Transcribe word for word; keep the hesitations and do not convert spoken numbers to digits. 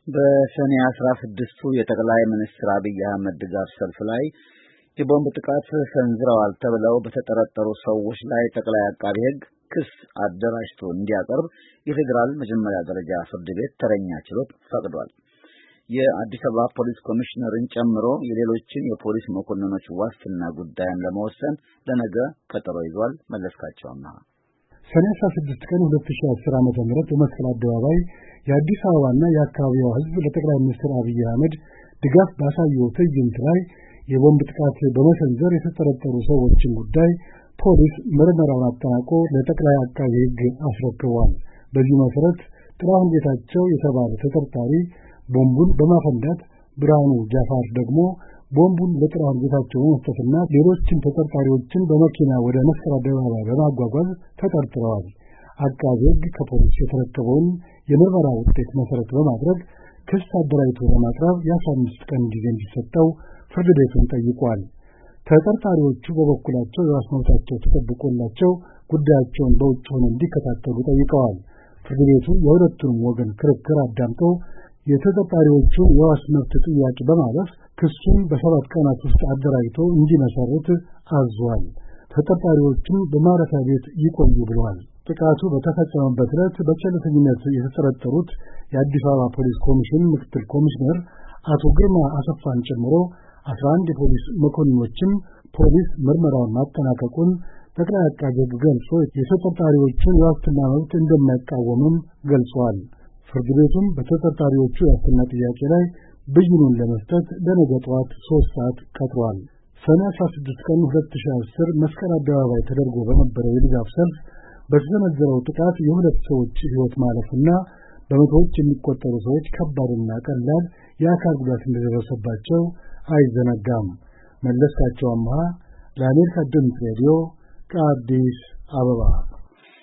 በሰኔ አስራ ስድስቱ የጠቅላይ ሚኒስትር አብይ አህመድ ድጋፍ ሰልፍ ላይ የቦምብ ጥቃት ሰንዝረዋል ተብለው በተጠረጠሩ ሰዎች ላይ ጠቅላይ አቃቤ ሕግ ክስ አደራጅቶ እንዲያቀርብ የፌዴራል መጀመሪያ ደረጃ ፍርድ ቤት ተረኛ ችሎት ፈቅዷል። የአዲስ አበባ ፖሊስ ኮሚሽነርን ጨምሮ የሌሎችን የፖሊስ መኮንኖች ዋስትና ጉዳይን ለመወሰን ለነገ ቀጠሮ ይዟል። መለስካቸውና ሰኔ አስራ ስድስት ቀን ሁለት ሺህ አስር ዓመተ ምህረት በመስቀል አደባባይ የአዲስ አበባና የአካባቢው ሕዝብ ለጠቅላይ ሚኒስትር አብይ አህመድ ድጋፍ ባሳየው ትዕይንት ላይ የቦምብ ጥቃት በመሰንዘር የተጠረጠሩ ሰዎችን ጉዳይ ፖሊስ ምርመራውን አጠናቆ ለጠቅላይ አቃቤ ሕግ አስረክቧል። በዚህ መሰረት ጥላሁን ጌታቸው የተባለ ተጠርጣሪ ቦምቡን በማፈንዳት ብርሃኑ ጃፋር ደግሞ ቦምቡን ለጥላሁን ጌታቸው መስጠትና ሌሎችን ተጠርጣሪዎችን በመኪና ወደ መስቀል አደባባይ በማጓጓዝ ተጠርጥረዋል። አቃቤ ሕግ ከፖሊስ የተረከበውን የምርመራ ውጤት መሰረት በማድረግ ክስ አደራጅቶ ለማቅረብ የአስራ አምስት ቀን ጊዜ እንዲሰጠው ፍርድ ቤቱን ጠይቋል። ተጠርጣሪዎቹ በበኩላቸው የዋስ መብታቸው ተጠብቆላቸው ጉዳያቸውን በውጭ ሆነው እንዲከታተሉ ጠይቀዋል። ፍርድ ቤቱ የሁለቱንም ወገን ክርክር አዳምጦ የተጠርጣሪዎቹን የዋስ መብት ጥያቄ በማለፍ ክሱን በሰባት ቀናት ውስጥ አደራጅቶ እንዲመሰርት አዟል። ተጠርጣሪዎቹም በማረፊያ ቤት ይቆዩ ብለዋል። ጥቃቱ በተፈጸመበት ዕለት በቸልተኝነት የተጠረጠሩት የአዲስ አበባ ፖሊስ ኮሚሽን ምክትል ኮሚሽነር አቶ ግርማ አሰፋን ጨምሮ አስራ አንድ የፖሊስ መኮንኖችም ፖሊስ ምርመራውን ማጠናቀቁን ጠቅላይ አቃቤ ሕግ ገልጾ የተጠርጣሪዎቹን የዋስትና መብት እንደማይቃወምም ገልጿል። ፍርድ ቤቱም በተጠርጣሪዎቹ የዋስትና ጥያቄ ላይ ብይኑን ለመስጠት ለነገ ጠዋት ሶስት ሰዓት ቀጥሯል። ሰኔ አስራ ስድስት ቀን ሁለት ሺህ አስር መስቀል አደባባይ ተደርጎ በነበረው የድጋፍ ሰልፍ በተሰነዘረው ጥቃት የሁለት ሰዎች ሕይወት ማለፍና በመቶዎች የሚቆጠሩ ሰዎች ከባድና ቀላል የአካል ጉዳት እንደደረሰባቸው አይዘነጋም። መለስካቸው አምሃ ለአሜሪካ ድምፅ ሬዲዮ ከአዲስ አበባ